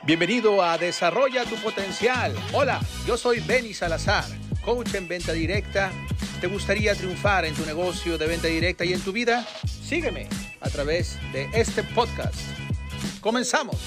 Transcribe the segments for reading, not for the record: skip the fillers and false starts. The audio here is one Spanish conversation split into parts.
Bienvenido a Desarrolla tu Potencial. Hola, yo soy Benny Salazar, coach en venta directa. ¿Te gustaría triunfar en tu negocio de venta directa y en tu vida? Sígueme a través de este podcast. Comenzamos.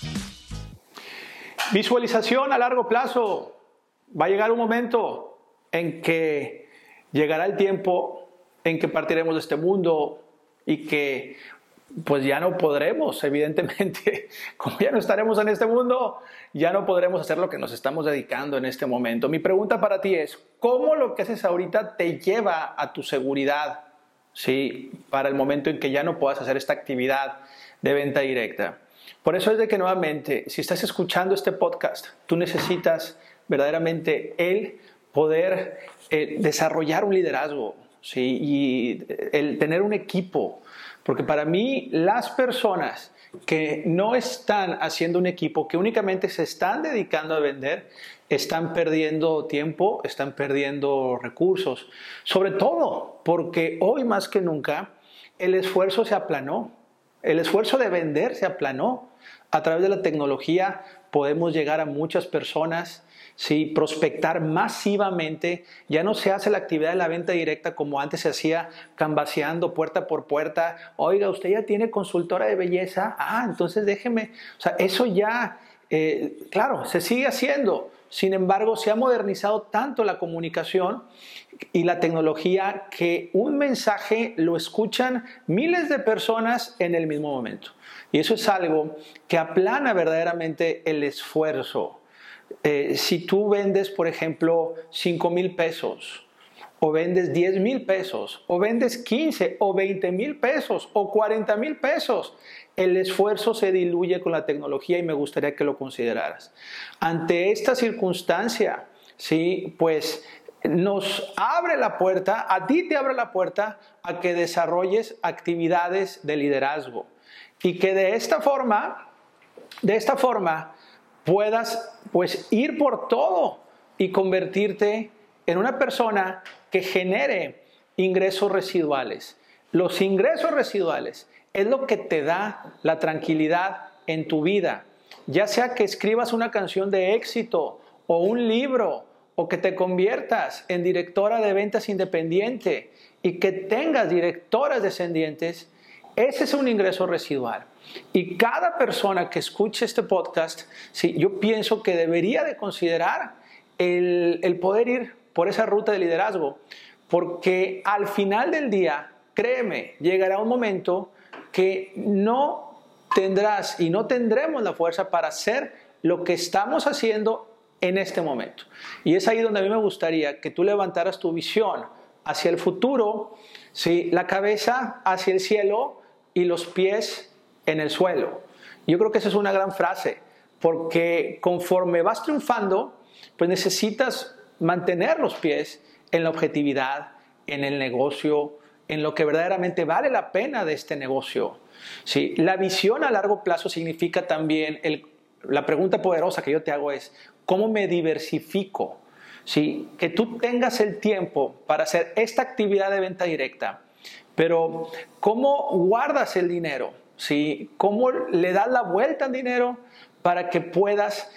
Visualización a largo plazo. Va a llegar un momento en que llegará el tiempo en que partiremos de este mundo y que pues ya no podremos, evidentemente, como ya no estaremos en este mundo, ya no podremos hacer lo que nos estamos dedicando en este momento. Mi pregunta para ti es, ¿cómo lo que haces ahorita te lleva a tu seguridad, ¿sí? Para el momento en que ya no puedas hacer esta actividad de venta directa? Por eso es de que nuevamente, si estás escuchando este podcast, tú necesitas verdaderamente el poder desarrollar un liderazgo, ¿sí? Y el tener un equipo. Porque para mí las personas que no están haciendo un equipo, que únicamente se están dedicando a vender, están perdiendo tiempo, están perdiendo recursos. Sobre todo porque hoy más que nunca el esfuerzo se aplanó. El esfuerzo de vender se aplanó. A través de la tecnología podemos llegar a muchas personas, ¿sí? Prospectar masivamente. Ya no se hace la actividad de la venta directa como antes se hacía, canvaseando puerta por puerta. Oiga, usted ya tiene consultora de belleza. Entonces déjeme. O sea, eso ya, claro, se sigue haciendo. Sin embargo, se ha modernizado tanto la comunicación y la tecnología que un mensaje lo escuchan miles de personas en el mismo momento. Y eso es algo que aplana verdaderamente el esfuerzo. Si tú vendes, por ejemplo, 5,000 pesos, o vendes 10,000 pesos, o vendes 15 o 20,000 pesos, o 40,000 pesos, el esfuerzo se diluye con la tecnología y me gustaría que lo consideraras. Ante esta circunstancia, ¿sí? Pues nos abre la puerta, a ti te abre la puerta a que desarrolles actividades de liderazgo y que de esta forma puedas pues ir por todo y convertirte en una persona que genere ingresos residuales. Los ingresos residuales es lo que te da la tranquilidad en tu vida, ya sea que escribas una canción de éxito o un libro o que te conviertas en directora de ventas independiente y que tengas directoras descendientes. Ese es un ingreso residual. Y cada persona que escuche este podcast, sí, yo pienso que debería de considerar el poder ir por esa ruta de liderazgo, porque al final del día, créeme, llegará un momento que no tendrás y no tendremos la fuerza para hacer lo que estamos haciendo en este momento. Y es ahí donde a mí me gustaría que tú levantaras tu visión hacia el futuro, ¿sí? La cabeza hacia el cielo y los pies en el suelo. Yo creo que esa es una gran frase, porque conforme vas triunfando, pues necesitas mantener los pies en la objetividad, en el negocio, en lo que verdaderamente vale la pena de este negocio. ¿Sí? La visión a largo plazo significa también, la pregunta poderosa que yo te hago es, ¿cómo me diversifico? ¿Sí? Que tú tengas el tiempo para hacer esta actividad de venta directa, pero ¿cómo guardas el dinero? ¿Sí? ¿Cómo le das la vuelta al dinero para que puedas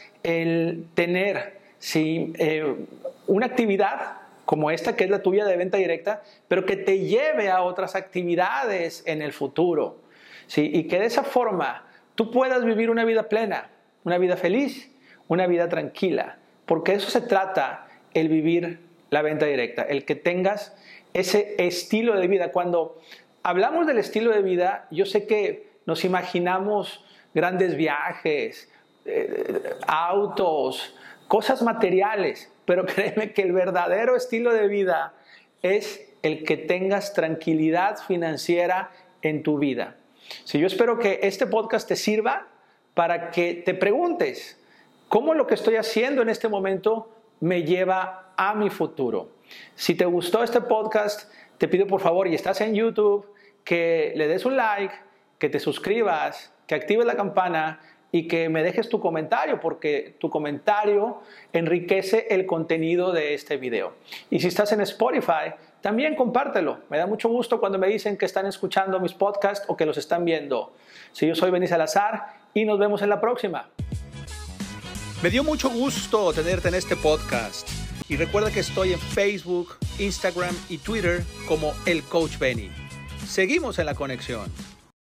tener, ¿sí? Una actividad como esta que es la tuya de venta directa, pero que te lleve a otras actividades en el futuro, ¿sí? Y que de esa forma tú puedas vivir una vida plena, una vida feliz, una vida tranquila, porque de eso se trata el vivir la venta directa, el que tengas ese estilo de vida. Cuando hablamos del estilo de vida, yo sé que nos imaginamos grandes viajes, autos, cosas materiales, pero créeme que el verdadero estilo de vida es el que tengas tranquilidad financiera en tu vida. Sí, yo espero que este podcast te sirva para que te preguntes, ¿cómo lo que estoy haciendo en este momento me lleva a mi futuro? Si te gustó este podcast, te pido por favor, y estás en YouTube, que le des un like, que te suscribas, que actives la campana y que me dejes tu comentario, porque tu comentario enriquece el contenido de este video. Y si estás en Spotify, también compártelo. Me da mucho gusto cuando me dicen que están escuchando mis podcasts o que los están viendo. Yo soy Benny Salazar y nos vemos en la próxima. Me dio mucho gusto tenerte en este podcast y recuerda que estoy en Facebook, Instagram y Twitter como El Coach Benny. Seguimos en la conexión.